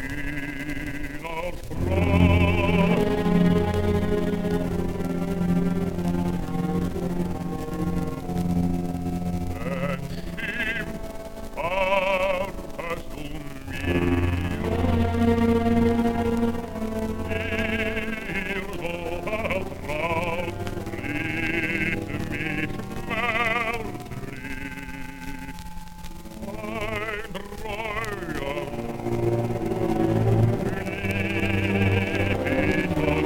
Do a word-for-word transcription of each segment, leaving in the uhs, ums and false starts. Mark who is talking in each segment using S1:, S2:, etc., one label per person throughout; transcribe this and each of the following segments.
S1: kühner Frost. Entschimpft wartest du mir, dir so vertraut, rief mich schmerzlich. Ein treuer lieb ich von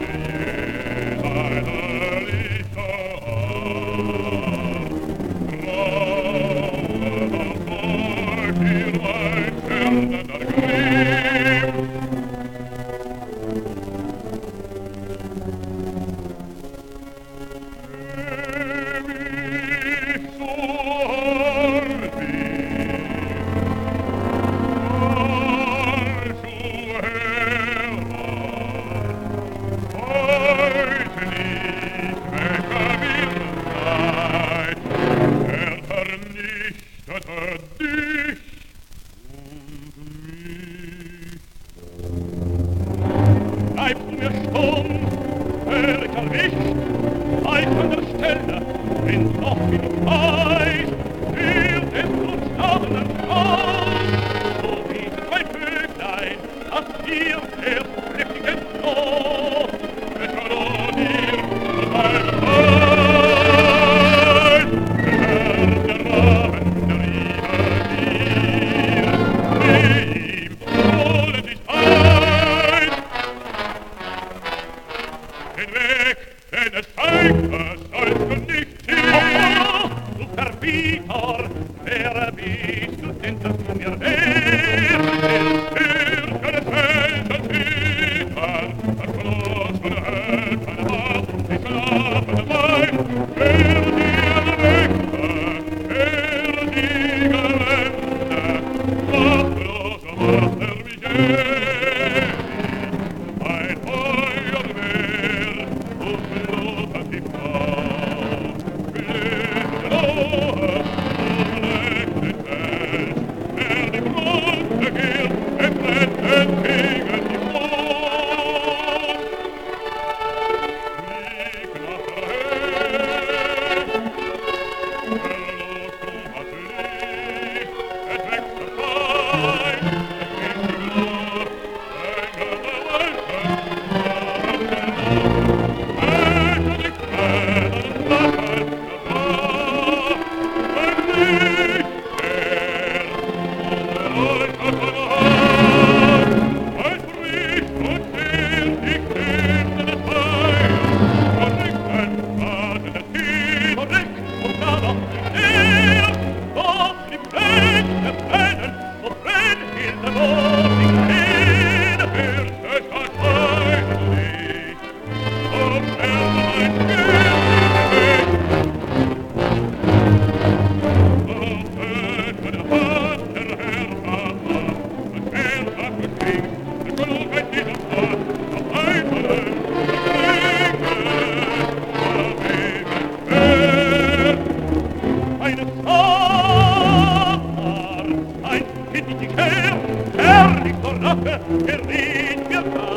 S1: jener Lichter Art. Graue verfolgt ihr mein fernender Grimm. Ewig so vernichtete dich und mich. Bleibst du mir stumm, hör ich erwischt, bleib an der Stelle, wenn noch bin ich weiß, wird es zum staubenden Haus, so wie zwei Vöglein, das dir erst flüchtig entfloh, es verlor dir von meiner Zeit, der Rahmen der Liebe dir, ihm ohne dich ein. Den Weg, denn es zeigt, es sollst du nicht hier. Du Verbieter, wer bist du denn, dass du mir wehrst? Der Stürke des Felsen zittern, verklost von der Höhe, keine Macht, die schlafende Wein. Wer dir Rechte, wer die Gewände, machtloser macht er mich ewig. Ein Feuerwehr, und Blut hat die Frau, blühende Lohe, und leckt den Fels, wer die Brust begehrt, entrennt entgegen die Brust. Flieg nach der Höhe, verlost du was Licht, es wächst der Feind, es geht die Glut, Engel der Wolken, Herrlich zur Rache, geriet mir da.